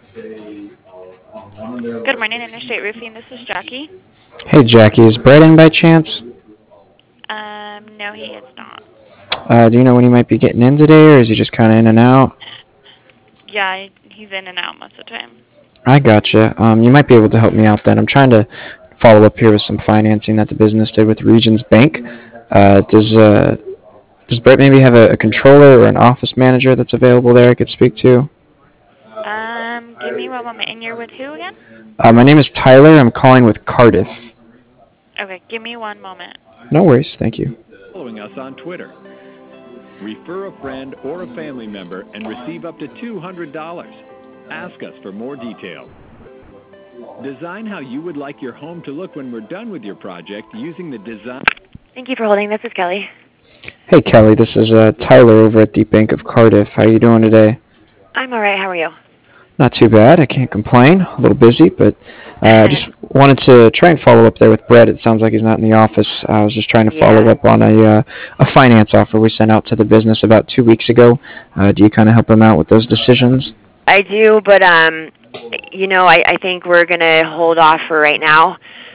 Good morning, Interstate Roofing. This is Jackie. Hey Jackie, is Brett in by chance? No, he is not. Do you know when he might be getting in today, or is he just kind of in and out? Yeah, he's in and out most of the time. I gotcha. You might be able to help me out then. I'm trying to follow up here with some financing that the business did with Regions Bank. Does Brett maybe have a controller or an office manager that's available there I could speak to? Give me one moment. And you're with who again? My name is Tyler. I'm calling with Cardiff. Okay, give me one moment. No worries. Thank you. Following us on Twitter. Refer a friend or a family member and receive up to $200. Ask us for more details. Design how you would like your home to look when we're done with your project using the design. Thank you for holding. This is Kelly. Hey Kelly, this is Tyler over at the Bank of Cardiff. How you doing today? I'm all right. How are you? Not too bad. I can't complain. A little busy, but I just wanted to try and follow up there with Brett. It sounds like he's not in the office. I was just trying to follow up on a finance offer we sent out to the business about 2 weeks ago. Do you kind of help him out with those decisions? I do, but I think we're gonna hold off for right now.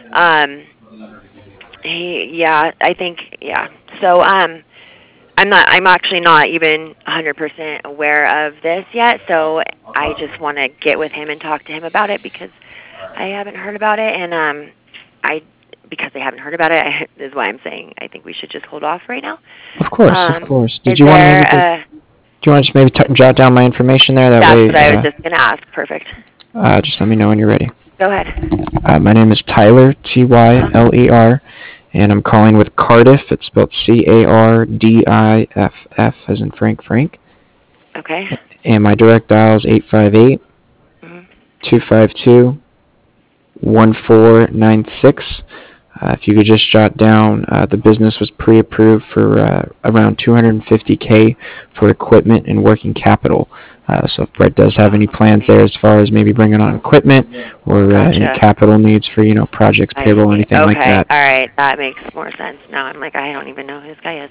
So I'm actually not even 100% aware of this yet. So I just want to get with him and talk to him about it because I haven't heard about it, and because I haven't heard about it is why I'm saying I think we should just hold off right now. Of course, of course. Do you want to just maybe jot down my information there? That's what I was just going to ask. Perfect. Just let me know when you're ready. Go ahead. My name is Tyler, Tyler, and I'm calling with Cardiff. It's spelled Cardiff, as in Frank. Okay. And my direct dial is 858 252 1496. If you could just jot down, the business was pre-approved for around $250K for equipment and working capital. So if Brett does have any plans there as far as maybe bringing on equipment or any capital needs for, projects, payroll, anything like that. All right. That makes more sense. Now I'm like, I don't even know who this guy is.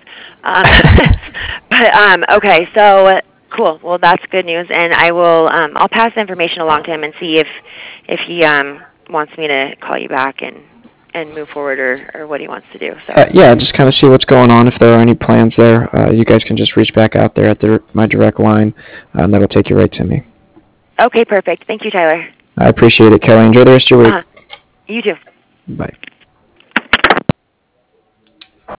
Okay. So cool. Well, that's good news. And I will, I'll pass the information along to him and see if he wants me to call you back and move forward or what he wants to do. So yeah, just kind of see what's going on. If there are any plans there, you guys can just reach back out there at my direct line, and that'll take you right to me. Okay, perfect. Thank you, Tyler. I appreciate it, Kelly. Enjoy the rest of your week. You too. Bye.